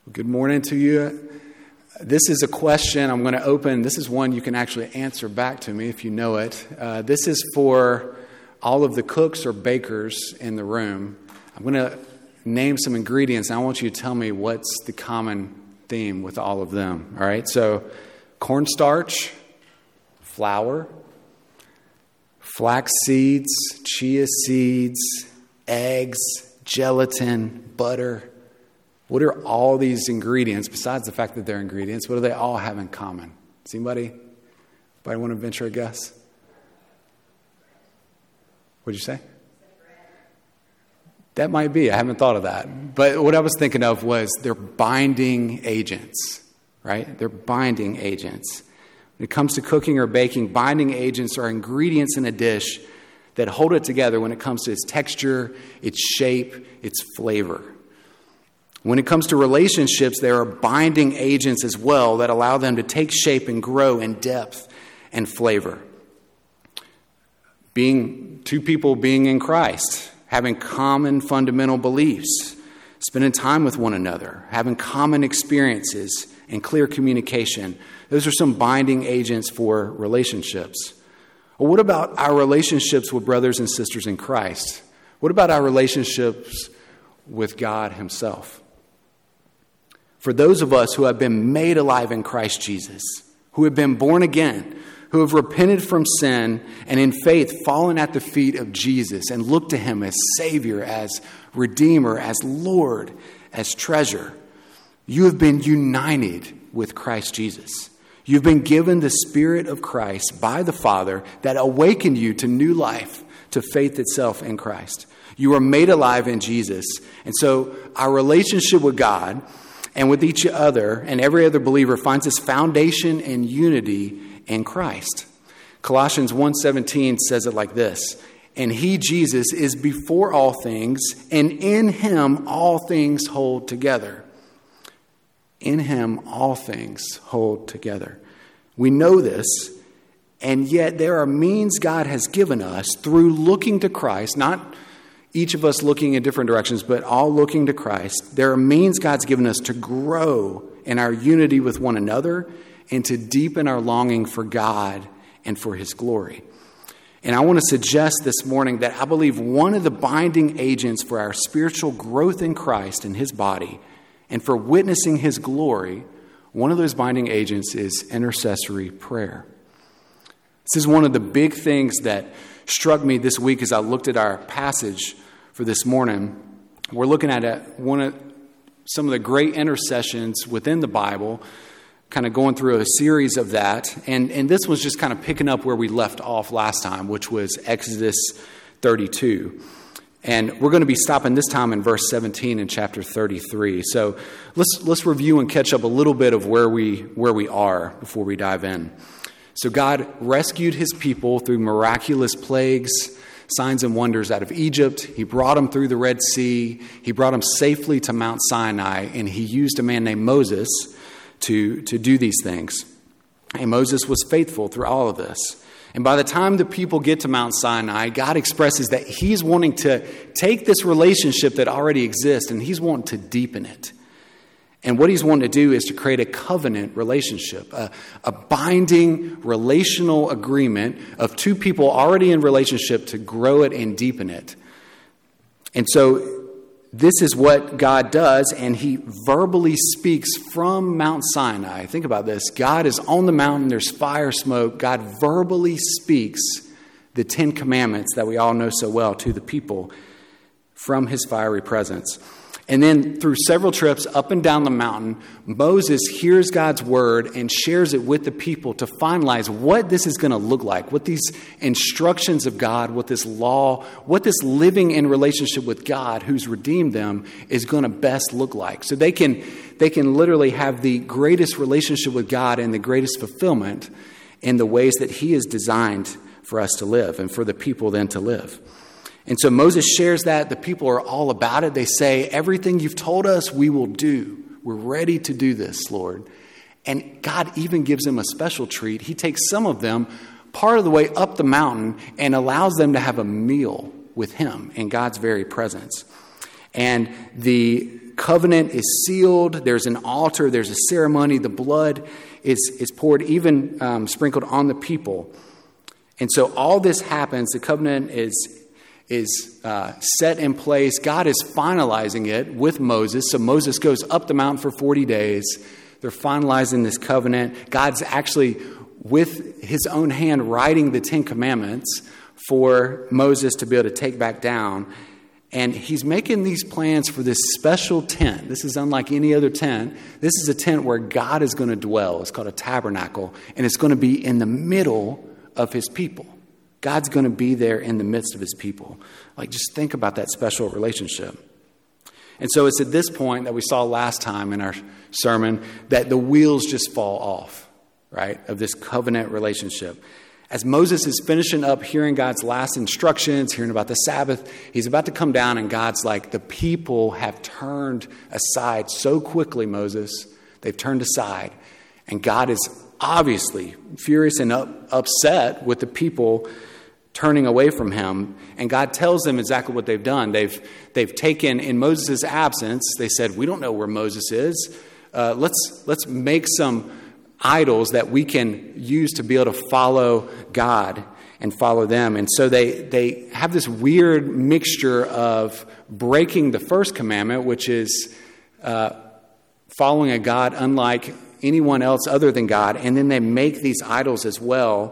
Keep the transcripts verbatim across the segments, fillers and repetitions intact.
Good morning to you. This is a question I'm going to open. This is one you can actually answer back to me if you know it. Uh, this is for all of the cooks or bakers in the room. I'm going to name some ingredients, and I want you to tell me what's the common theme with all of them. All right, so cornstarch, flour, flax seeds, chia seeds, eggs, gelatin, butter. What are all these ingredients, besides the fact that they're ingredients, what do they all have in common? Does anybody, anybody want to venture a guess? What'd you say? That might be. I haven't thought of that. But what I was thinking of was they're binding agents, right? They're binding agents. When it comes to cooking or baking, binding agents are ingredients in a dish that hold it together when it comes to its texture, its shape, its flavor. When it comes to relationships, there are binding agents as well that allow them to take shape and grow in depth and flavor. Being two people being in Christ, having common fundamental beliefs, spending time with one another, having common experiences and clear communication. Those are some binding agents for relationships. Well, what about our relationships with brothers and sisters in Christ? What about our relationships with God Himself? For those of us who have been made alive in Christ Jesus, who have been born again, who have repented from sin and in faith fallen at the feet of Jesus and looked to Him as Savior, as Redeemer, as Lord, as treasure, you have been united with Christ Jesus. You've been given the Spirit of Christ by the Father that awakened you to new life, to faith itself in Christ. You are made alive in Jesus. And so our relationship with God and with each other and every other believer finds its foundation and unity in Christ. Colossians one seventeen says it like this: "And He, Jesus, is before all things, and in Him all things hold together." In Him all things hold together. We know this, and yet there are means God has given us through looking to Christ, not each of us looking in different directions, but all looking to Christ. There are means God's given us to grow in our unity with one another and to deepen our longing for God and for His glory. And I want to suggest this morning that I believe one of the binding agents for our spiritual growth in Christ and His body and for witnessing His glory, one of those binding agents is intercessory prayer. This is one of the big things that struck me this week as I looked at our passage for this morning. We're looking at a, one of some of the great intercessions within the Bible, kind of going through a series of that. And, and this was just kind of picking up where we left off last time, which was Exodus thirty-two. And we're going to be stopping this time in verse seventeen in chapter thirty-three. So let's let's review and catch up a little bit of where we where we are before we dive in. So God rescued His people through miraculous plagues, signs and wonders out of Egypt. He brought them through the Red Sea. He brought them safely to Mount Sinai, and He used a man named Moses to, to do these things. And Moses was faithful through all of this. And by the time the people get to Mount Sinai, God expresses that He's wanting to take this relationship that already exists, and He's wanting to deepen it. And what He's wanting to do is to create a covenant relationship, a, a binding relational agreement of two people already in relationship to grow it and deepen it. And so this is what God does, and He verbally speaks from Mount Sinai. Think about this. God is on the mountain. There's fire, smoke. God verbally speaks the Ten Commandments that we all know so well to the people from His fiery presence. And then through several trips up and down the mountain, Moses hears God's word and shares it with the people to finalize what this is going to look like, what these instructions of God, what this law, what this living in relationship with God who's redeemed them is going to best look like. So they can, they can literally have the greatest relationship with God and the greatest fulfillment in the ways that He has designed for us to live and for the people then to live. And so Moses shares that. The people are all about it. They say, everything you've told us, we will do. We're ready to do this, Lord. And God even gives them a special treat. He takes some of them part of the way up the mountain and allows them to have a meal with Him in God's very presence. And the covenant is sealed. There's an altar. There's a ceremony. The blood is, is poured, even um, sprinkled on the people. And so all this happens. The covenant is is uh, set in place. God is finalizing it with Moses. So Moses goes up the mountain for forty days. They're finalizing this covenant. God's actually, with his own hand, writing the Ten Commandments for Moses to be able to take back down. And he's making these plans for this special tent. This is unlike any other tent. This is a tent where God is going to dwell. It's called a tabernacle. And it's going to be in the middle of his people. God's going to be there in the midst of his people. Like, just think about that special relationship. And so it's at this point that we saw last time in our sermon that the wheels just fall off, right, of this covenant relationship. As Moses is finishing up hearing God's last instructions, hearing about the Sabbath, he's about to come down and God's like, the people have turned aside so quickly, Moses. They've turned aside. And God is obviously furious and up, upset with the people turning away from him. And God tells them exactly what they've done. They've they've taken, in Moses' absence, they said, we don't know where Moses is. Uh, let's let's make some idols that we can use to be able to follow God and follow them. And so they, they have this weird mixture of breaking the first commandment, which is uh, following a God unlike anyone else other than God. And then they make these idols as well.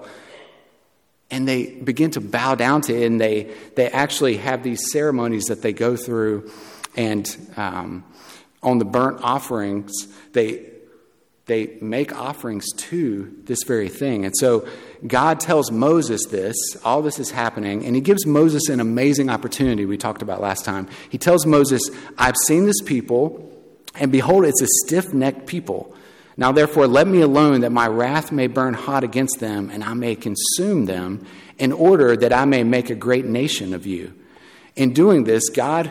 And they begin to bow down to it. And they, they actually have these ceremonies that they go through. And um, on the burnt offerings, they they make offerings to this very thing. And so God tells Moses this. All this is happening. And he gives Moses an amazing opportunity we talked about last time. He tells Moses, I've seen this people, and behold, it's a stiff-necked people. Now, therefore, let me alone that my wrath may burn hot against them, and I may consume them, in order that I may make a great nation of you. In doing this, God,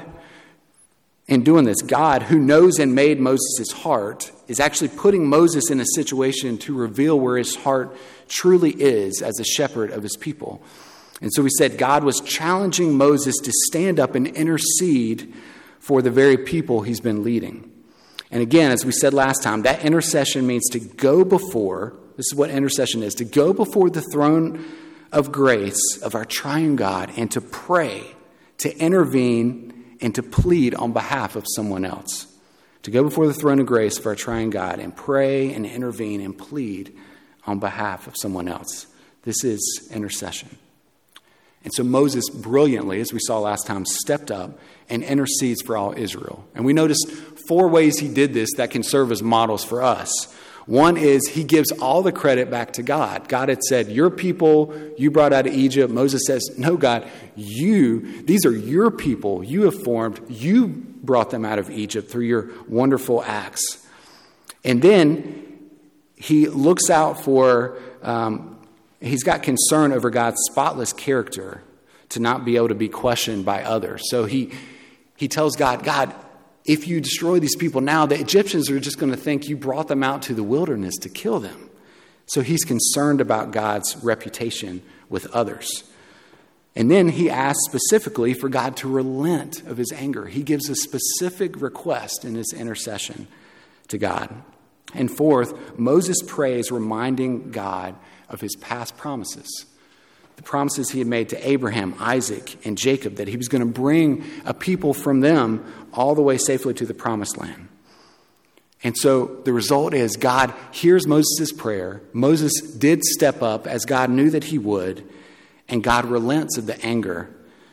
in doing this, God, who knows and made Moses' heart, is actually putting Moses in a situation to reveal where his heart truly is as a shepherd of his people. And so we said God was challenging Moses to stand up and intercede for the very people he's been leading. And again, as we said last time, that intercession means to go before, this is what intercession is, to go before the throne of grace of our triune God and to pray, to intervene, and to plead on behalf of someone else. To go before the throne of grace of our triune God and pray and intervene and plead on behalf of someone else. This is intercession. And so Moses brilliantly, as we saw last time, stepped up and intercedes for all Israel. And we noticed four ways he did this that can serve as models for us. One is he gives all the credit back to God. God had said, your people you brought out of Egypt. Moses says, no, God, you, these are your people you have formed. You brought them out of Egypt through your wonderful acts. And then he looks out for, um, he's got concern over God's spotless character to not be able to be questioned by others. So he he tells God, God, if you destroy these people now, the Egyptians are just going to think you brought them out to the wilderness to kill them. So he's concerned about God's reputation with others. And then he asks specifically for God to relent of his anger. He gives a specific request in his intercession to God. And fourth, Moses prays, reminding God of his past promises. The promises he had made to Abraham, Isaac, and Jacob, that he was going to bring a people from them all the way safely to the promised land. And so the result is God hears Moses' prayer. Moses did step up as God knew that he would, and God relents of the anger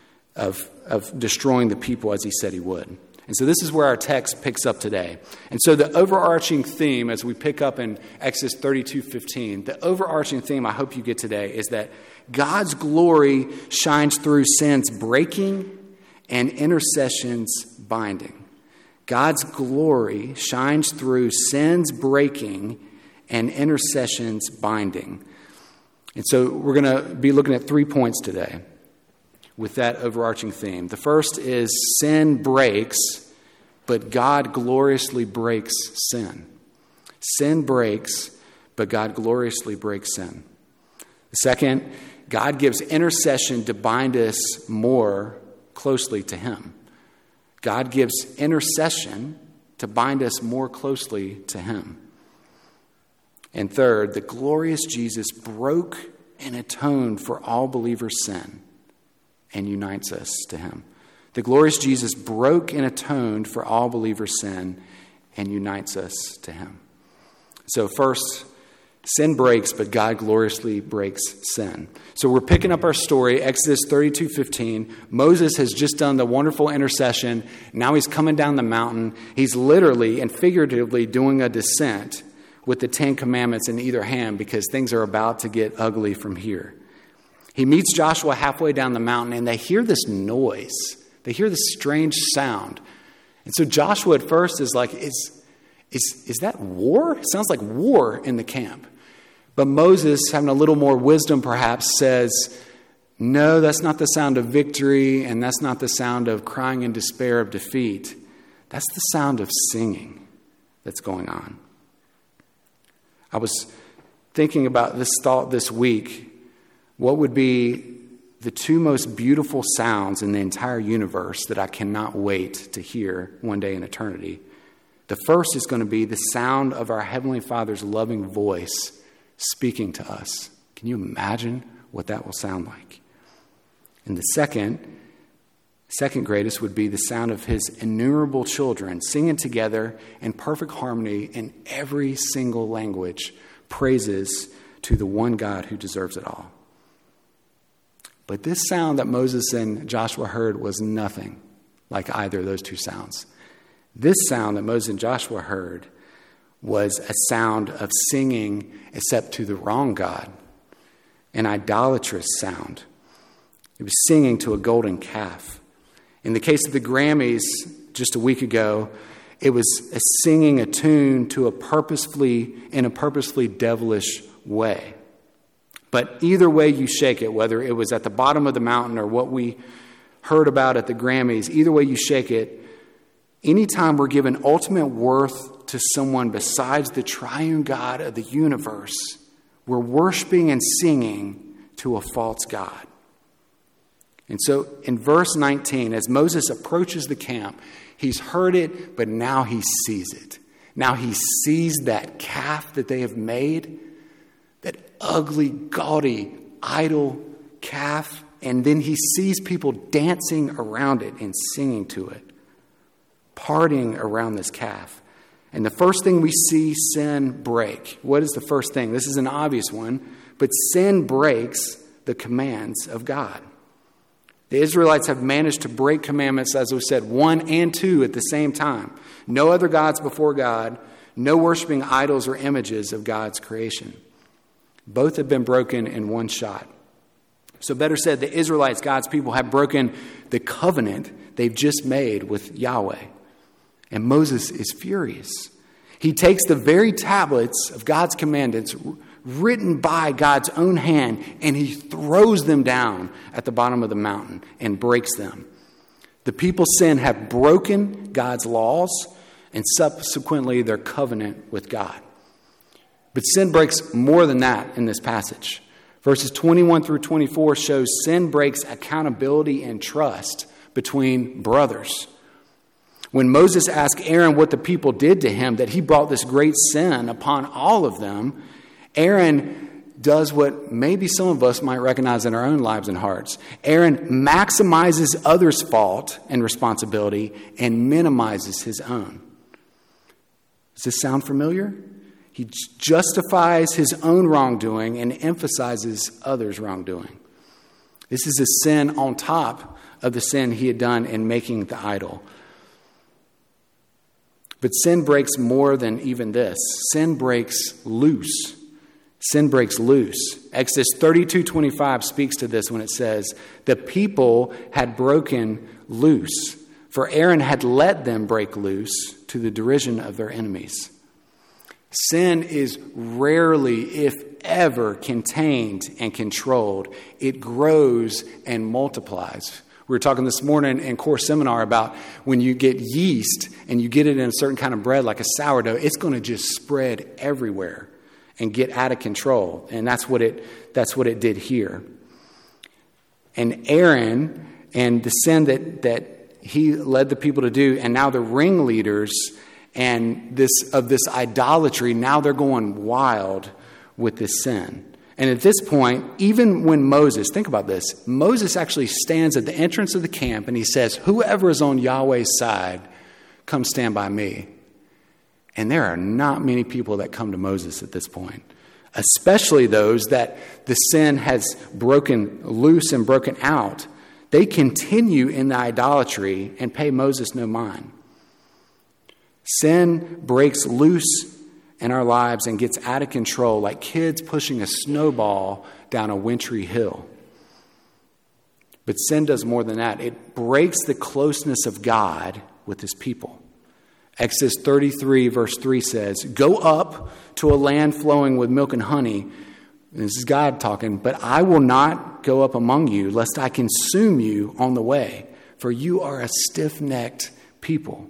of, of destroying the people as he said he would. And so this is where our text picks up today. And so the overarching theme, as we pick up in Exodus thirty-two fifteen, the overarching theme I hope you get today is that God's glory shines through sin's breaking and intercession's binding. God's glory shines through sin's breaking and intercession's binding. And so we're going to be looking at three points today with that overarching theme. The first is sin breaks, but God gloriously breaks sin. Sin breaks, but God gloriously breaks sin. The second, God gives intercession to bind us more closely to him. God gives intercession to bind us more closely to him. And third, the glorious Jesus broke and atoned for all believers' sin and unites us to him. The glorious Jesus broke and atoned for all believers' sin and unites us to him. So first, sin breaks, but God gloriously breaks sin. So we're picking up our story, Exodus thirty-two fifteen. Moses has just done the wonderful intercession. Now he's coming down the mountain. He's literally and figuratively doing a descent with the Ten Commandments in either hand because things are about to get ugly from here. He meets Joshua halfway down the mountain, and they hear this noise. They hear this strange sound. And so Joshua at first is like, is, is, is that war? It sounds like war in the camp. But Moses, having a little more wisdom perhaps, says, no, that's not the sound of victory, and that's not the sound of crying in despair of defeat. That's the sound of singing that's going on. I was thinking about this thought this week. What would be the two most beautiful sounds in the entire universe that I cannot wait to hear one day in eternity? The first is going to be the sound of our Heavenly Father's loving voice speaking to us. Can you imagine what that will sound like? And the second, second greatest would be the sound of his innumerable children singing together in perfect harmony in every single language, praises to the one God who deserves it all. But this sound that Moses and Joshua heard was nothing like either of those two sounds. This sound that Moses and Joshua heard was a sound of singing except to the wrong God, an idolatrous sound. It was singing to a golden calf. In the case of the Grammys just a week ago, it was a singing a tune to a purposefully, in a purposefully devilish way. But either way you shake it, whether it was at the bottom of the mountain or what we heard about at the Grammys, either way you shake it, anytime we're given ultimate worth to someone besides the triune God of the universe, we're worshiping and singing to a false God. And so in verse nineteen, as Moses approaches the camp, he's heard it, but now he sees it. Now he sees that calf that they have made, that ugly, gaudy, idol calf, and then he sees people dancing around it and singing to it, partying around this calf. And the first thing we see sin break. What is the first thing? This is an obvious one, but sin breaks the commands of God. The Israelites have managed to break commandments, as we said, one and two at the same time. No other gods before God, no worshiping idols or images of God's creation. Both have been broken in one shot. So better said, the Israelites, God's people, have broken the covenant they've just made with Yahweh. And Moses is furious. He takes the very tablets of God's commandments written by God's own hand, and he throws them down at the bottom of the mountain and breaks them. The people's sin have broken God's laws and subsequently their covenant with God. But sin breaks more than that in this passage. Verses twenty-one through twenty-four shows sin breaks accountability and trust between brothers. When Moses asked Aaron what the people did to him, that he brought this great sin upon all of them, Aaron does what maybe some of us might recognize in our own lives and hearts. Aaron maximizes others' fault and responsibility and minimizes his own. Does this sound familiar? He justifies his own wrongdoing and emphasizes others' wrongdoing. This is a sin on top of the sin he had done in making the idol. But sin breaks more than even this. Sin breaks loose. Sin breaks loose. Exodus thirty-two twenty-five speaks to this when it says, the people had broken loose, for Aaron had let them break loose to the derision of their enemies. Sin is rarely, if ever, contained and controlled. It grows and multiplies. We were talking this morning in core seminar about when you get yeast and you get it in a certain kind of bread like a sourdough, it's going to just spread everywhere and get out of control. And that's what it that's what it did here. And Aaron and the sin that, that he led the people to do, and now the ringleaders and this of this idolatry. Now they're going wild with this sin. And at this point, even when Moses, think about this, Moses actually stands at the entrance of the camp and he says, whoever is on Yahweh's side, come stand by me. And there are not many people that come to Moses at this point, especially those that the sin has broken loose and broken out. They continue in the idolatry and pay Moses no mind. Sin breaks loose in our lives and gets out of control like kids pushing a snowball down a wintry hill. But sin does more than that. It breaks the closeness of God with his people. Exodus thirty-three verse three says, go up to a land flowing with milk and honey. This is God talking, but I will not go up among you lest I consume you on the way, for you are a stiff-necked people.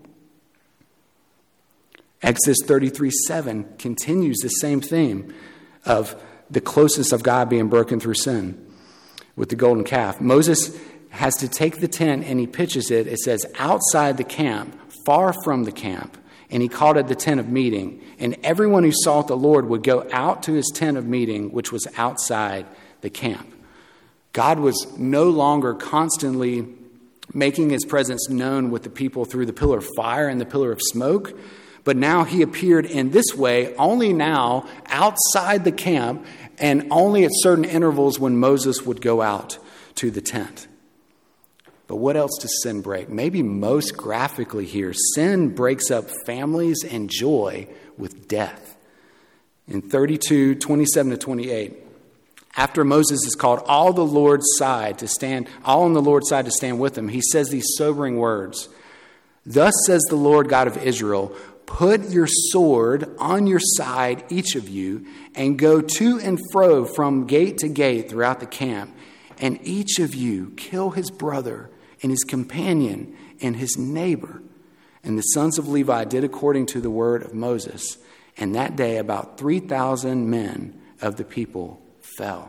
Exodus thirty-three seven continues the same theme of the closeness of God being broken through sin with the golden calf. Moses has to take the tent and he pitches it, it says, outside the camp, far from the camp. And he called it the tent of meeting. And everyone who sought the Lord would go out to his tent of meeting, which was outside the camp. God was no longer constantly making his presence known with the people through the pillar of fire and the pillar of smoke. But now he appeared in this way, only now outside the camp and only at certain intervals when Moses would go out to the tent. But what else does sin break? Maybe most graphically here, sin breaks up families and joy with death. In thirty-two, twenty-seven to twenty-eight, after Moses is called all the Lord's side to stand, all on the Lord's side to stand with him, he says these sobering words. Thus says the Lord God of Israel, put your sword on your side, each of you, and go to and fro from gate to gate throughout the camp. And each of you kill his brother and his companion and his neighbor. And the sons of Levi did according to the word of Moses. And that day about three thousand men of the people fell.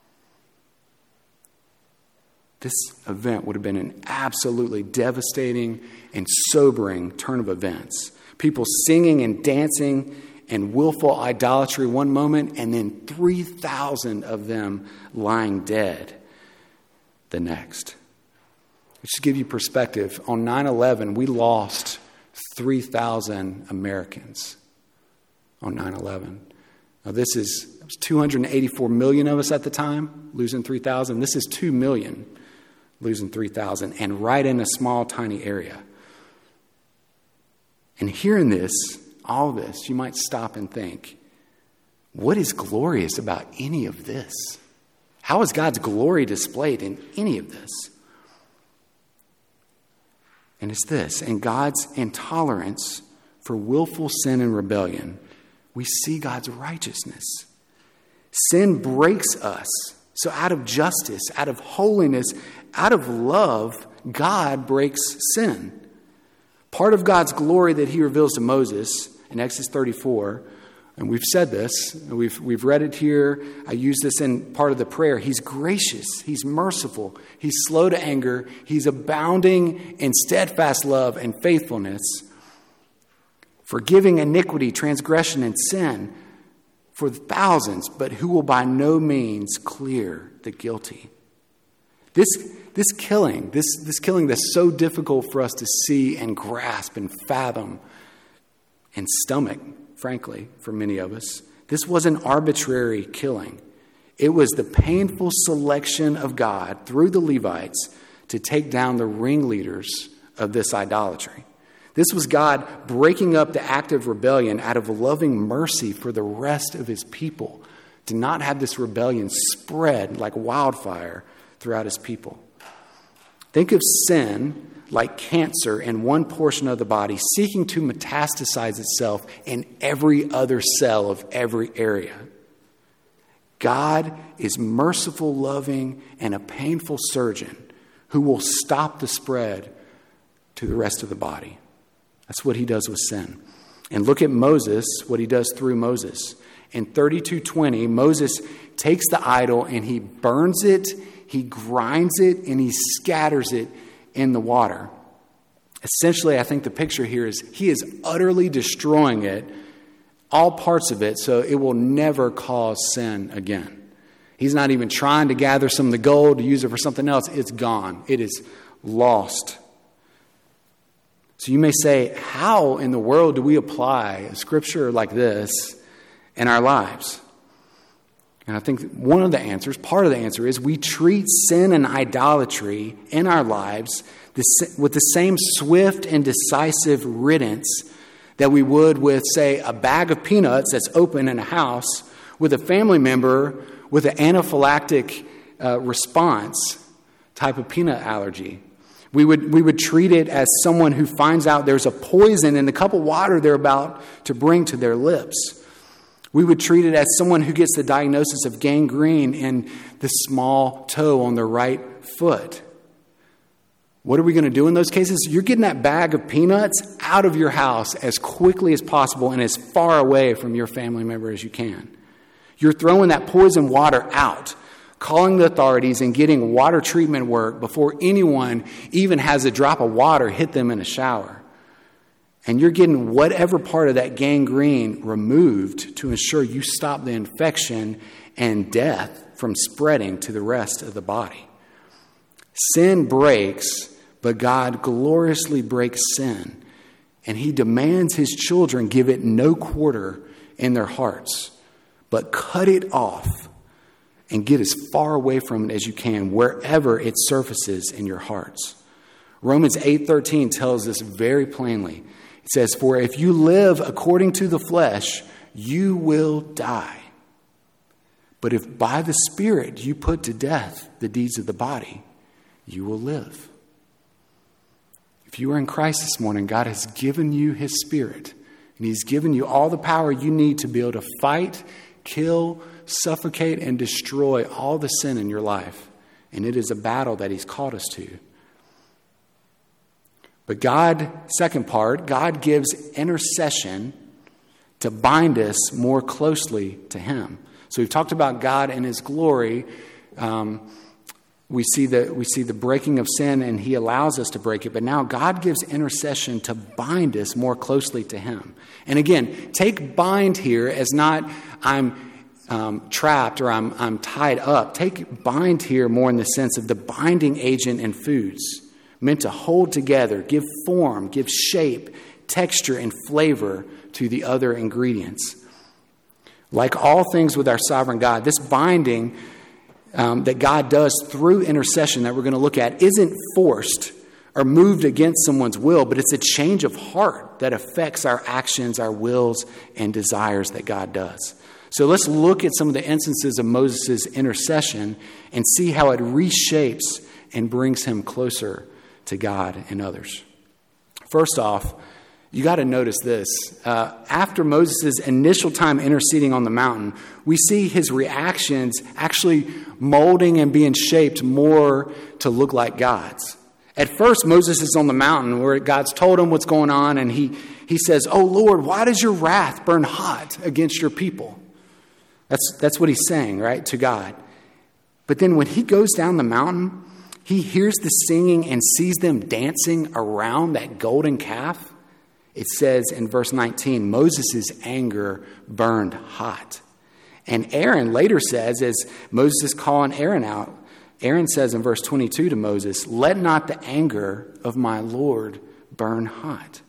This event would have been an absolutely devastating and sobering turn of events. People singing and dancing and willful idolatry one moment, and then three thousand of them lying dead the next. Just to give you perspective, on nine eleven, we lost three thousand Americans on nine eleven. Now this is it was two hundred eighty-four million of us at the time, losing three thousand. This is two million losing three thousand, and right in a small, tiny area. And hearing this, all of this, you might stop and think, what is glorious about any of this? How is God's glory displayed in any of this? And it's this, in God's intolerance for willful sin and rebellion, we see God's righteousness. Sin breaks us. So out of justice, out of holiness, out of love, God breaks sin. Part of God's glory that he reveals to Moses in Exodus thirty-four, and we've said this, we've, we've read it here, I use this in part of the prayer. He's gracious, he's merciful, he's slow to anger, he's abounding in steadfast love and faithfulness, forgiving iniquity, transgression, and sin for thousands, but who will by no means clear the guilty. This This killing, this, this killing that's so difficult for us to see and grasp and fathom and stomach, frankly, for many of us, this wasn't arbitrary killing. It was the painful selection of God through the Levites to take down the ringleaders of this idolatry. This was God breaking up the act of rebellion out of loving mercy for the rest of his people, to not have this rebellion spread like wildfire throughout his people. Think of sin like cancer in one portion of the body seeking to metastasize itself in every other cell of every area. God is merciful, loving, and a painful surgeon who will stop the spread to the rest of the body. That's what he does with sin. And look at Moses, what he does through Moses. In thirty-two twenty, Moses takes the idol and he burns it, he grinds it, and he scatters it in the water. Essentially, I think the picture here is he is utterly destroying it, all parts of it, so it will never cause sin again. He's not even trying to gather some of the gold to use it for something else. It's gone. It is lost. So you may say, how in the world do we apply a scripture like this in our lives? And I think one of the answers, part of the answer is we treat sin and idolatry in our lives with the same swift and decisive riddance that we would with, say, a bag of peanuts that's open in a house with a family member with an anaphylactic uh, response type of peanut allergy. We would we would treat it as someone who finds out there's a poison in the cup of water they're about to bring to their lips. We would treat it as someone who gets the diagnosis of gangrene in the small toe on their right foot. What are we going to do in those cases? You're getting that bag of peanuts out of your house as quickly as possible and as far away from your family member as you can. You're throwing that poison water out, calling the authorities and getting water treatment work before anyone even has a drop of water hit them in a shower. And you're getting whatever part of that gangrene removed to ensure you stop the infection and death from spreading to the rest of the body. Sin breaks, but God gloriously breaks sin. And he demands his children give it no quarter in their hearts, but cut it off and get as far away from it as you can, wherever it surfaces in your hearts. Romans eight thirteen tells us very plainly. It says, "For if you live according to the flesh, you will die. But if by the Spirit you put to death the deeds of the body, you will live." If you are in Christ this morning, God has given you his Spirit, and he's given you all the power you need to be able to fight, kill, suffocate, and destroy all the sin in your life. And it is a battle that he's called us to. But God, second part, God gives intercession to bind us more closely to him. So we've talked about God and his glory. Um, we see the we see the breaking of sin, and he allows us to break it. But now God gives intercession to bind us more closely to him. And again, take bind here as not I'm um, trapped or I'm I'm tied up. Take bind here more in the sense of the binding agent in foods, meant to hold together, give form, give shape, texture, and flavor to the other ingredients. Like all things with our sovereign God, this binding um, that God does through intercession that we're going to look at isn't forced or moved against someone's will, but it's a change of heart that affects our actions, our wills, and desires that God does. So let's look at some of the instances of Moses' intercession and see how it reshapes and brings him closer to God and others. First off, you got to notice this. Uh, after Moses' initial time interceding on the mountain, we see his reactions actually molding and being shaped more to look like God's. At first, Moses is on the mountain where God's told him what's going on, and he, he says, "Oh Lord, why does your wrath burn hot against your people?" That's, that's what he's saying, right, to God. But then when he goes down the mountain, he hears the singing and sees them dancing around that golden calf. It says in verse nineteen, Moses' anger burned hot. And Aaron later says, as Moses is calling Aaron out, Aaron says in verse twenty-two to Moses, "Let not the anger of my Lord burn hot."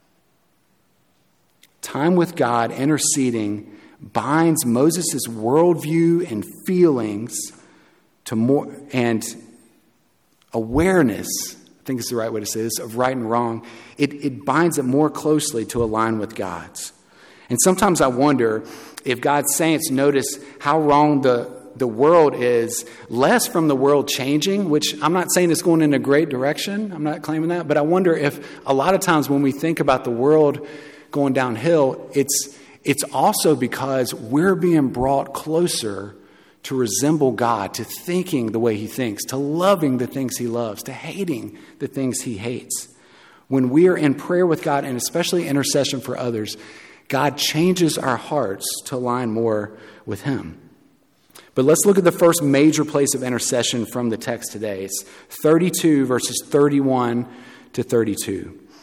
Time with God interceding binds Moses' worldview and feelings to more and awareness, I think is the right way to say this, of right and wrong. It, it binds it more closely to align with God's. And sometimes I wonder if God's saints notice how wrong the, the world is, less from the world changing, which I'm not saying it's going in a great direction. I'm not claiming that. But I wonder if a lot of times when we think about the world going downhill, it's it's also because we're being brought closer to resemble God, to thinking the way he thinks, to loving the things he loves, to hating the things he hates. When we are in prayer with God, and especially intercession for others, God changes our hearts to align more with him. But let's look at the first major place of intercession from the text today. It's thirty-two, verses thirty-one to thirty-two.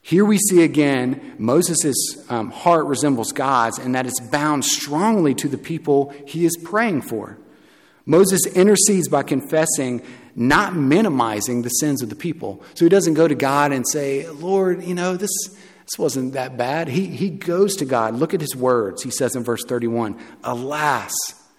Here we see again Moses' um, heart resembles God's, and that it's bound strongly to the people he is praying for. Moses intercedes by confessing, not minimizing the sins of the people. So he doesn't go to God and say, Lord, you know, this, this wasn't that bad. He, he goes to God. Look at his words. He says in verse thirty-one, alas.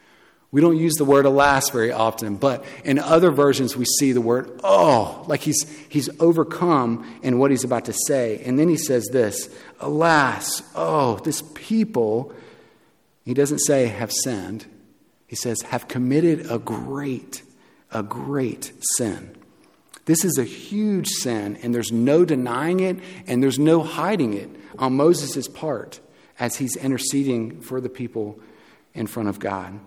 We don't use the word alas very often, but in other versions we see the word oh, like he's he's overcome in what he's about to say. And then he says this, alas, oh, this people, he doesn't say have sinned. He says have committed a great, a great sin. This is a huge sin, and there's no denying it, and there's no hiding it on Moses' part as he's interceding for the people in front of God.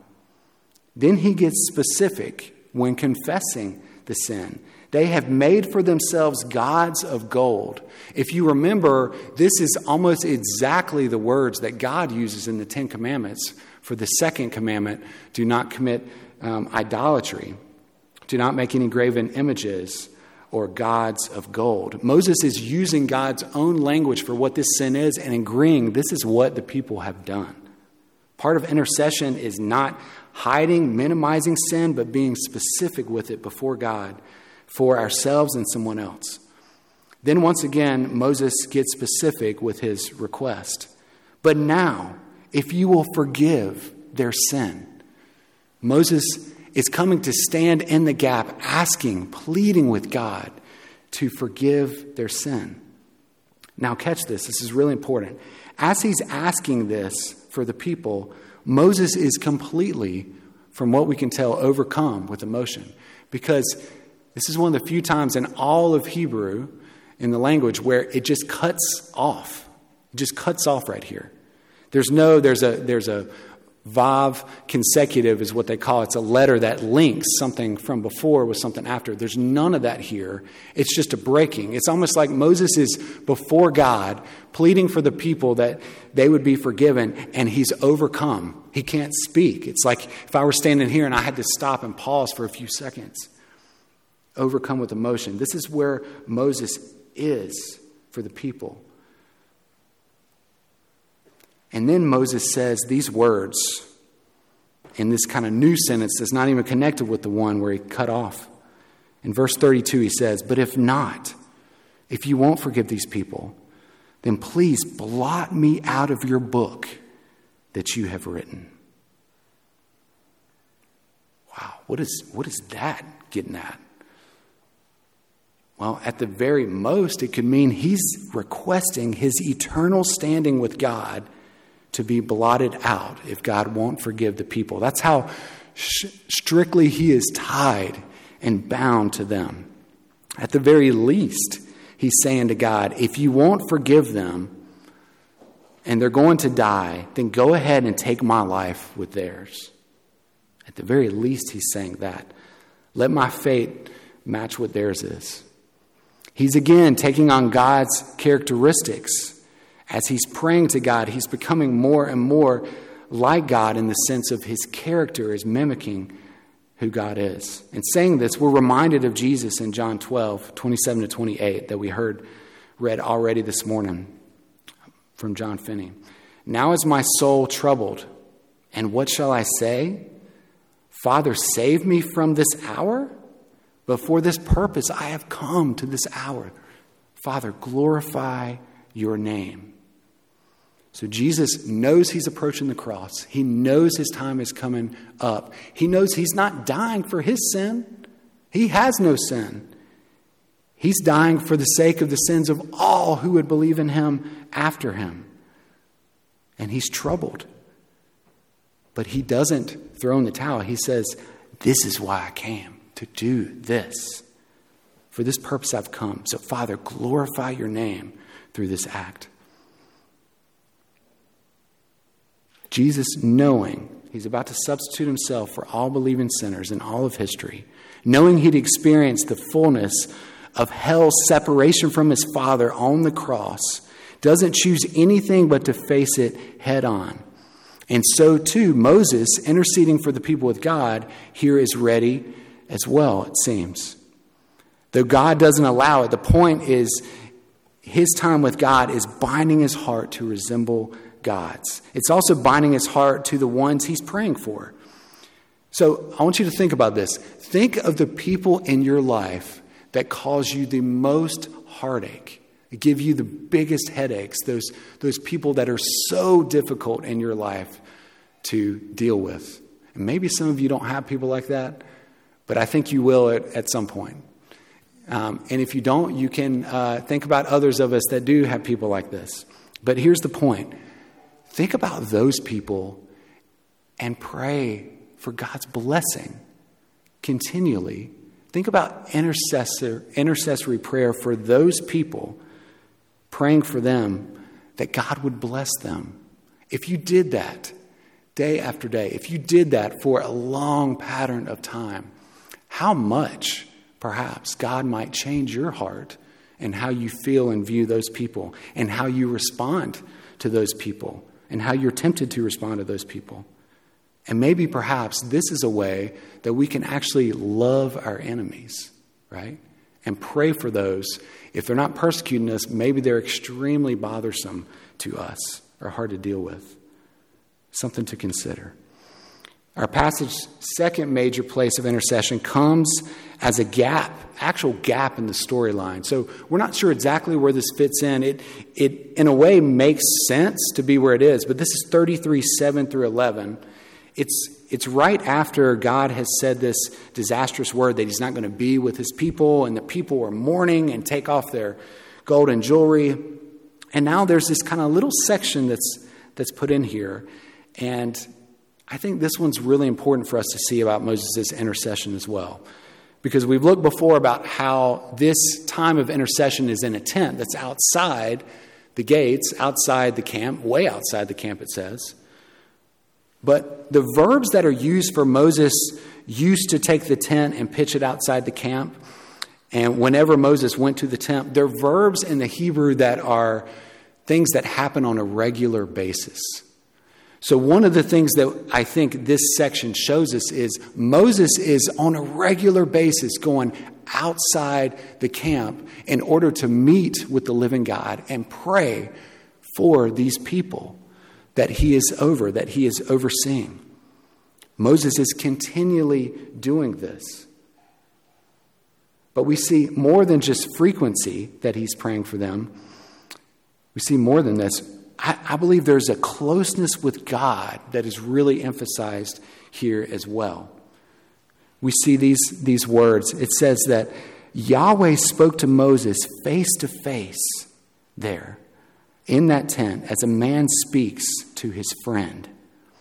Then he gets specific when confessing the sin. They have made for themselves gods of gold. If you remember, this is almost exactly the words that God uses in the Ten Commandments for the second commandment, do not commit um, idolatry. Do not make any graven images or gods of gold. Moses is using God's own language for what this sin is and agreeing this is what the people have done. Part of intercession is not hiding, minimizing sin, but being specific with it before God for ourselves and someone else. Then once again, Moses gets specific with his request. But now, if you will forgive their sin, Moses is coming to stand in the gap, asking, pleading with God to forgive their sin. Now catch this, this is really important. As he's asking this for the people, Moses is completely, from what we can tell, overcome with emotion. Because this is one of the few times in all of Hebrew, in the language, where it just cuts off. It just cuts off right here. There's no, there's a, there's a vav consecutive is what they call it. It's a letter that links something from before with something after. There's none of that here. It's just a breaking. It's almost like Moses is before God, pleading for the people that they would be forgiven, and he's overcome. He can't speak. It's like if I were standing here and I had to stop and pause for a few seconds. Overcome with emotion. This is where Moses is for the people. And then Moses says these words in this kind of new sentence that's not even connected with the one where he cut off. In verse thirty-two, he says, but if not, if you won't forgive these people, then please blot me out of your book that you have written. Wow, what is, what is that getting at? Well, at the very most, it could mean he's requesting his eternal standing with God to be blotted out if God won't forgive the people. That's how sh- strictly he is tied and bound to them. At the very least, he's saying to God, if you won't forgive them and they're going to die, then go ahead and take my life with theirs. At the very least, he's saying that. Let my fate match what theirs is. He's again taking on God's characteristics. As he's praying to God, he's becoming more and more like God in the sense of his character is mimicking who God is. In saying this, we're reminded of Jesus in John twelve, twenty-seven to twenty-eight that we heard read already this morning from John Finney. Now is my soul troubled, and what shall I say? Father, save me from this hour? But for this purpose I have come to this hour. Father, glorify your name. So Jesus knows he's approaching the cross. He knows his time is coming up. He knows he's not dying for his sin. He has no sin. He's dying for the sake of the sins of all who would believe in him after him. And he's troubled. But he doesn't throw in the towel. He says, this is why I came, to do this. For this purpose I've come. So Father, glorify your name through this act. Jesus, knowing he's about to substitute himself for all believing sinners in all of history, knowing he'd experienced the fullness of hell's separation from his Father on the cross, doesn't choose anything but to face it head on. And so too, Moses, interceding for the people with God, here is ready as well, it seems. Though God doesn't allow it, the point is his time with God is binding his heart to resemble God's. It's also binding his heart to the ones he's praying for. So I want you to think about this. Think of the people in your life that cause you the most heartache, that give you the biggest headaches, those, those people that are so difficult in your life to deal with. And maybe some of you don't have people like that, but I think you will at, at some point. Um, and if you don't, you can uh, think about others of us that do have people like this. But here's the point. Think about those people and pray for God's blessing continually. Think about intercessor, intercessory prayer for those people, praying for them that God would bless them. If you did that day after day, if you did that for a long pattern of time, how much perhaps God might change your heart and how you feel and view those people and how you respond to those people and how you're tempted to respond to those people. And maybe perhaps this is a way that we can actually love our enemies, right? And pray for those. If they're not persecuting us, maybe they're extremely bothersome to us or hard to deal with. Something to consider. Our passage's second major place of intercession comes as a gap, actual gap in the storyline. So we're not sure exactly where this fits in. It, it in a way, makes sense to be where it is. But this is thirty-three, seven through eleven. It's, it's right after God has said this disastrous word that he's not going to be with his people. And the people were mourning and take off their gold and jewelry. And now there's this kind of little section that's that's put in here. And I think this one's really important for us to see about Moses' intercession as well. Because we've looked before about how this time of intercession is in a tent that's outside the gates, outside the camp, way outside the camp, it says. But the verbs that are used for Moses used to take the tent and pitch it outside the camp. And whenever Moses went to the tent, they're verbs in the Hebrew that are things that happen on a regular basis. So one of the things that I think this section shows us is Moses is on a regular basis going outside the camp in order to meet with the living God and pray for these people that he is over, that he is overseeing. Moses is continually doing this. But we see more than just frequency that he's praying for them. We see more than this. I, I believe there's a closeness with God that is really emphasized here as well. We see these, these words. It says that Yahweh spoke to Moses face to face there in that tent as a man speaks to his friend.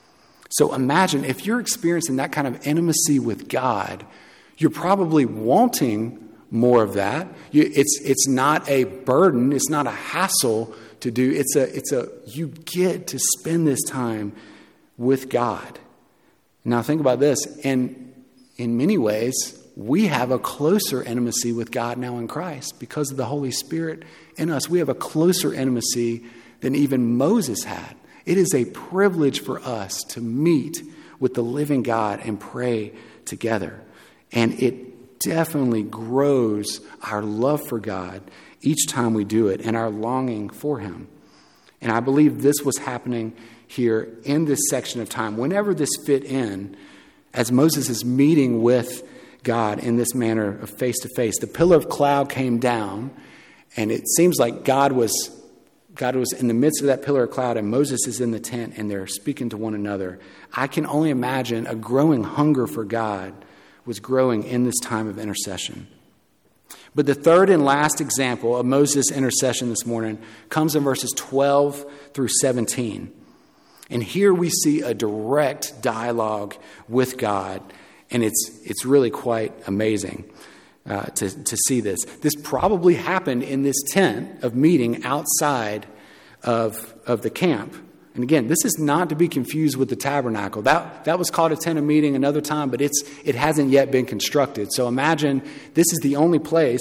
So imagine if you're experiencing that kind of intimacy with God, you're probably wanting more of that. You, it's, it's not a burden. It's not a hassle to do. It's a, it's a, you get to spend this time with God. Now think about this. And in many ways, we have a closer intimacy with God now in Christ because of the Holy Spirit in us. We have a closer intimacy than even Moses had. It is a privilege for us to meet with the living God and pray together. And it definitely grows our love for God each time we do it and our longing for him. And I believe this was happening here in this section of time. Whenever this fit in, as Moses is meeting with God in this manner of face to face, the pillar of cloud came down, and it seems like God was God was in the midst of that pillar of cloud, and Moses is in the tent, and they're speaking to one another. I can only imagine a growing hunger for God was growing in this time of intercession. But the third and last example of Moses' intercession this morning comes in verses twelve through seventeen. And here we see a direct dialogue with God, and it's it's really quite amazing uh, to, to see this. This probably happened in this tent of meeting outside of, of the camp. And again, this is not to be confused with the tabernacle. That that was called a tent of meeting another time, but it's it hasn't yet been constructed. So imagine this is the only place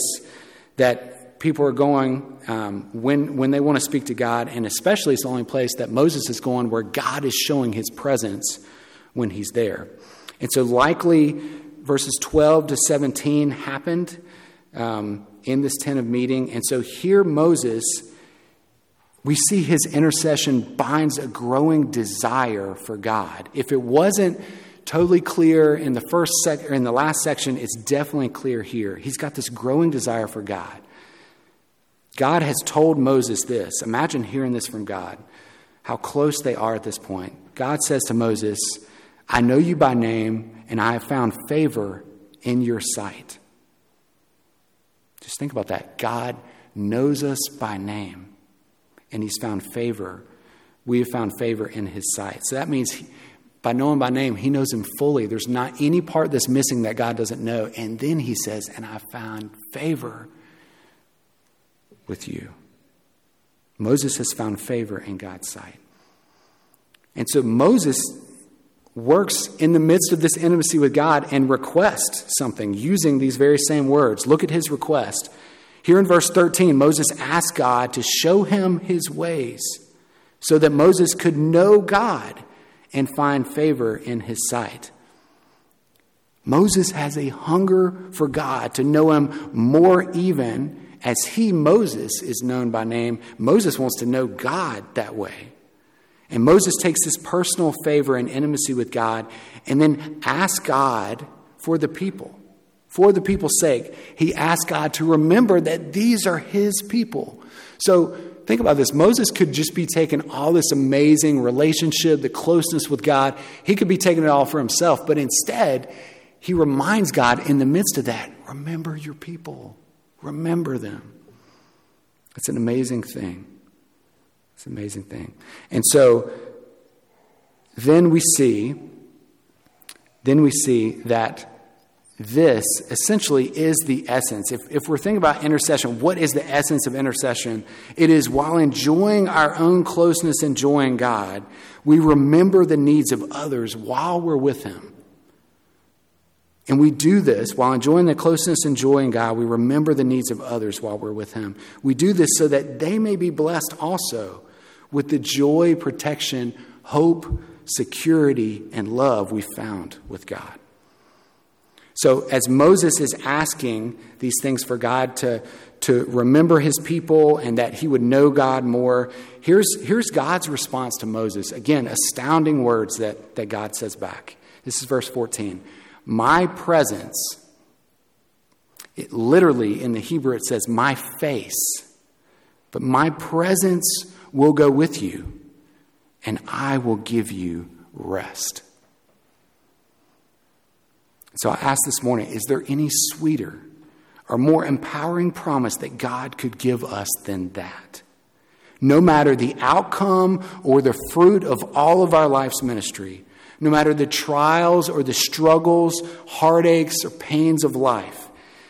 that people are going um, when when they want to speak to God, and especially it's the only place that Moses is going where God is showing his presence when he's there. And so likely verses twelve to seventeen happened um, in this tent of meeting. And so here Moses, we see his intercession binds a growing desire for God. If it wasn't totally clear in the first sec or in the last section, it's definitely clear here. He's got this growing desire for God. God has told Moses this. Imagine hearing this from God, how close they are at this point. God says to Moses, I know you by name, and I have found favor in your sight. Just think about that. God knows us by name, and he's found favor. We have found favor in his sight. So that means he, by knowing by name, he knows him fully. There's not any part that's missing that God doesn't know. And then he says, and I found favor with you. Moses has found favor in God's sight. And so Moses works in the midst of this intimacy with God and requests something using these very same words. Look at his request. Here in verse thirteen, Moses asked God to show him his ways so that Moses could know God and find favor in his sight. Moses has a hunger for God to know him more even as he, Moses, is known by name. Moses wants to know God that way. And Moses takes this personal favor and intimacy with God and then asks God for the people. For the people's sake, he asks God to remember that these are his people. So think about this. Moses could just be taking all this amazing relationship, the closeness with God. He could be taking it all for himself. But instead, he reminds God in the midst of that, remember your people. Remember them. It's an amazing thing. It's an amazing thing. And so then we see, then we see that this essentially is the essence. If, if we're thinking about intercession, what is the essence of intercession? It is while enjoying our own closeness, enjoying God, we remember the needs of others while we're with him. And we do this while enjoying the closeness, enjoying God. We remember the needs of others while we're with him. We do this so that they may be blessed also with the joy, protection, hope, security, and love we found with God. So as Moses is asking these things for God to, to remember his people and that he would know God more, here's, here's God's response to Moses. Again, astounding words that, that God says back. This is verse fourteen. My presence, it literally in the Hebrew it says my face, but my presence will go with you and I will give you rest. So I asked this morning, is there any sweeter or more empowering promise that God could give us than that? No matter the outcome or the fruit of all of our life's ministry, no matter the trials or the struggles, heartaches or pains of life,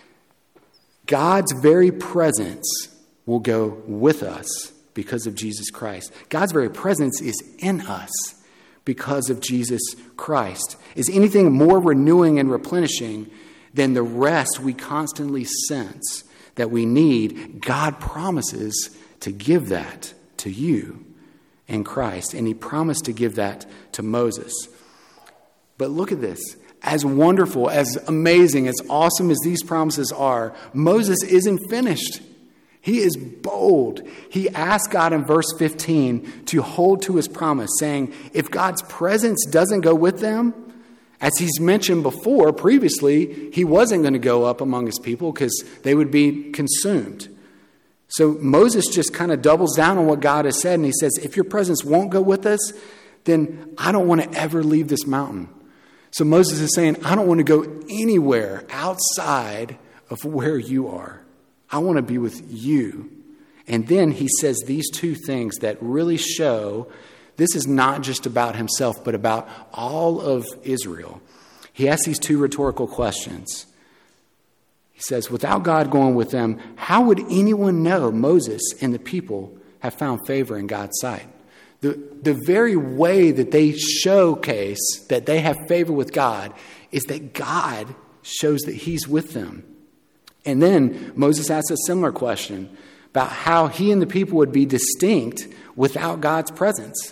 God's very presence will go with us because of Jesus Christ. God's very presence is in us because of Jesus Christ. Is anything more renewing and replenishing than the rest we constantly sense that we need? God promises to give that to you in Christ, and he promised to give that to Moses. But look at this. As wonderful, as amazing, as awesome as these promises are, Moses isn't finished. He is bold. He asked God in verse fifteen to hold to his promise, saying, if God's presence doesn't go with them, as he's mentioned before, previously, he wasn't going to go up among his people because they would be consumed. So Moses just kind of doubles down on what God has said, and he says, if your presence won't go with us, then I don't want to ever leave this mountain. So Moses is saying, I don't want to go anywhere outside of where you are. I want to be with you. And then he says these two things that really show this is not just about himself, but about all of Israel. He asks these two rhetorical questions. He says, without God going with them, how would anyone know Moses and the people have found favor in God's sight? The, the very way that they showcase that they have favor with God is that God shows that he's with them. And then Moses asks a similar question about how he and the people would be distinct without God's presence.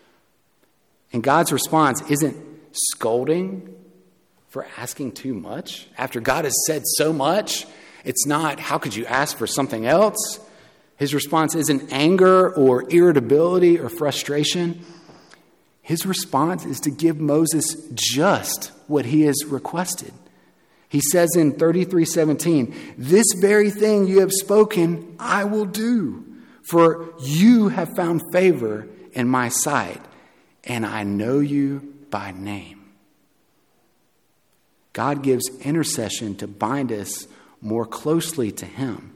And God's response isn't scolding for asking too much after God has said so much. It's not, how could you ask for something else? His response isn't anger or irritability or frustration. His response is to give Moses just what he has requested. He says in thirty-three seventeen, "This very thing you have spoken, I will do, for you have found favor in my sight, and I know you by name." God gives intercession to bind us more closely to him.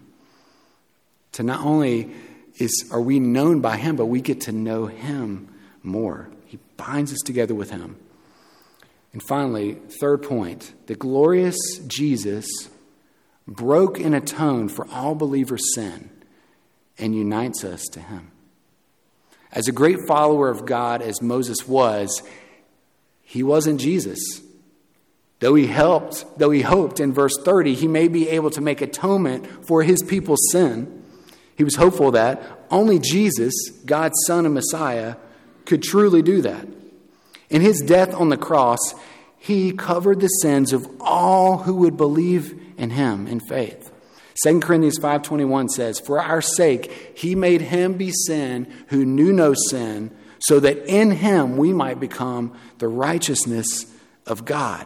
To not only is are we known by him, but we get to know him more. He binds us together with him. And finally, third point, the glorious Jesus broke and atoned for all believers' sin and unites us to him. As a great follower of God as Moses was, he wasn't Jesus. Though he helped, though he hoped in verse thirty, he may be able to make atonement for his people's sin. He was hopeful that only Jesus, God's Son and Messiah, could truly do that. In his death on the cross, he covered the sins of all who would believe in him in faith. Second Corinthians five twenty-one says, "For our sake he made him be sin who knew no sin, so that in him we might become the righteousness of God."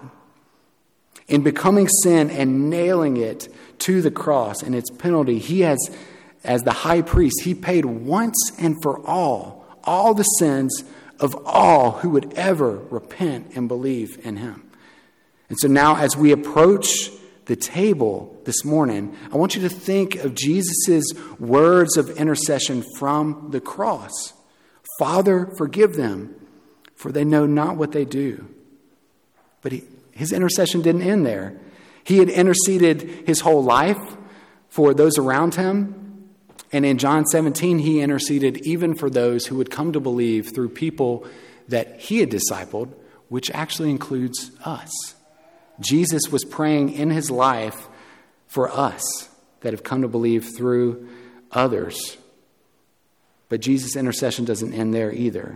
In becoming sin and nailing it to the cross and its penalty, he has, as the high priest, he paid once and for all, all the sins of all who would ever repent and believe in him. And so now as we approach the table this morning, I want you to think of Jesus' words of intercession from the cross. "Father, forgive them, for they know not what they do." But he, his intercession didn't end there. He had interceded his whole life for those around him. And in John seventeen, he interceded even for those who would come to believe through people that he had discipled, which actually includes us. Jesus was praying in his life for us that have come to believe through others. But Jesus' intercession doesn't end there either.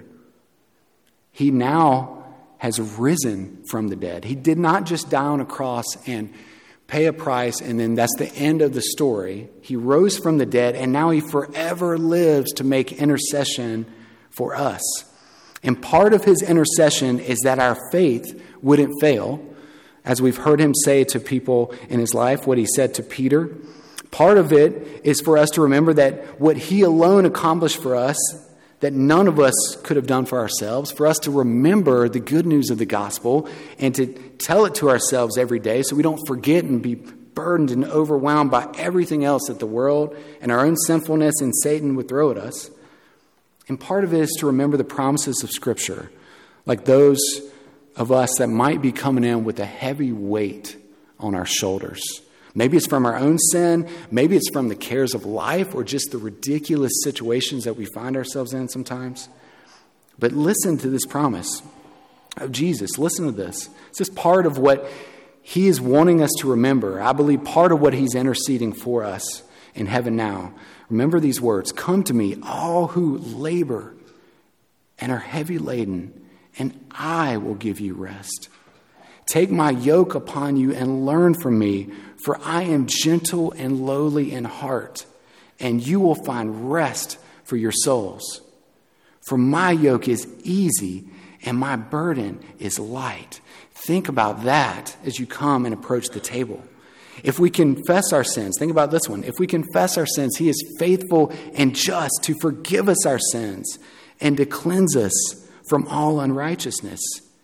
He now has risen from the dead. He did not just die on a cross and pay a price, and then that's the end of the story. He rose from the dead, and now he forever lives to make intercession for us. And part of his intercession is that our faith wouldn't fail, as we've heard him say to people in his life, what he said to Peter. Part of it is for us to remember that what he alone accomplished for us, that none of us could have done for ourselves, for us to remember the good news of the gospel and to tell it to ourselves every day so we don't forget and be burdened and overwhelmed by everything else that the world and our own sinfulness and Satan would throw at us. And part of it is to remember the promises of Scripture, like those of us that might be coming in with a heavy weight on our shoulders. Maybe it's from our own sin. Maybe it's from the cares of life or just the ridiculous situations that we find ourselves in sometimes. But listen to this promise of Jesus. Listen to this. It's just part of what he is wanting us to remember. I believe part of what he's interceding for us in heaven now. Remember these words. "Come to me, all who labor and are heavy laden, and I will give you rest. Take my yoke upon you and learn from me, for I am gentle and lowly in heart, and you will find rest for your souls. For my yoke is easy and my burden is light." Think about that as you come and approach the table. If we confess our sins, think about this one. If we confess our sins, he is faithful and just to forgive us our sins and to cleanse us from all unrighteousness.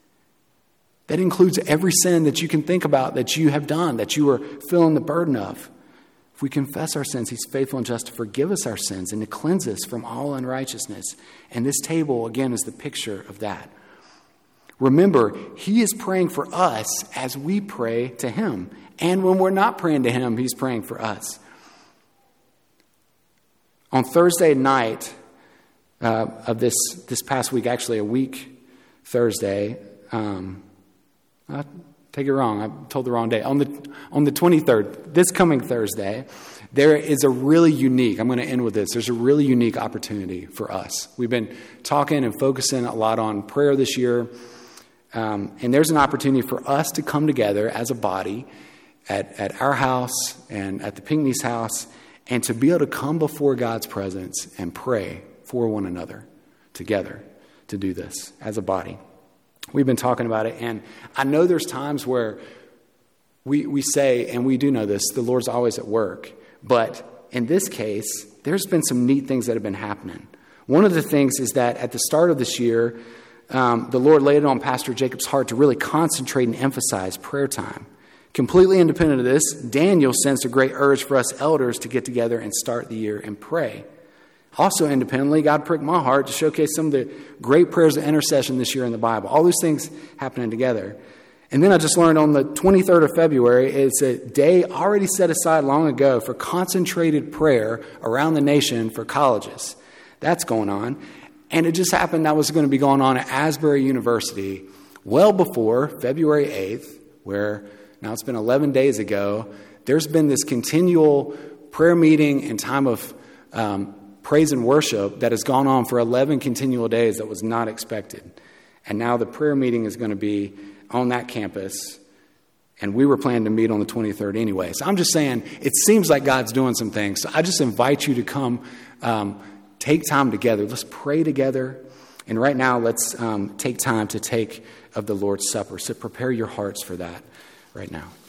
That includes every sin that you can think about that you have done, that you are feeling the burden of. If we confess our sins, he's faithful and just to forgive us our sins and to cleanse us from all unrighteousness. And this table, again, is the picture of that. Remember, he is praying for us as we pray to him. And when we're not praying to him, he's praying for us. On Thursday night uh, of this, this past week, actually a week Thursday, um, I take it wrong. I told the wrong day. On the on the twenty-third, this coming Thursday, there is a really unique, I'm going to end with this, there's a really unique opportunity for us. We've been talking and focusing a lot on prayer this year, um, and there's an opportunity for us to come together as a body at, at our house and at the Pinckney's house, and to be able to come before God's presence and pray for one another together to do this as a body. We've been talking about it, and I know there's times where we, we say, and we do know this, the Lord's always at work. But in this case, there's been some neat things that have been happening. One of the things is that at the start of this year, um, the Lord laid it on Pastor Jacob's heart to really concentrate and emphasize prayer time. Completely independent of this, Daniel sensed a great urge for us elders to get together and start the year and pray. Also independently, God pricked my heart to showcase some of the great prayers of intercession this year in the Bible. All these things happening together. And then I just learned on the twenty-third of February, it's a day already set aside long ago for concentrated prayer around the nation for colleges. That's going on. And it just happened that was going to be going on at Asbury University well before February eighth, where now it's been eleven days ago. There's been this continual prayer meeting and time of um, praise and worship that has gone on for eleven continual days that was not expected. And now the prayer meeting is going to be on that campus, and we were planning to meet on the twenty-third anyway. So I'm just saying, it seems like God's doing some things. So I just invite you to come um, take time together. Let's pray together. And right now, let's um, take time to take of the Lord's Supper. So prepare your hearts for that right now.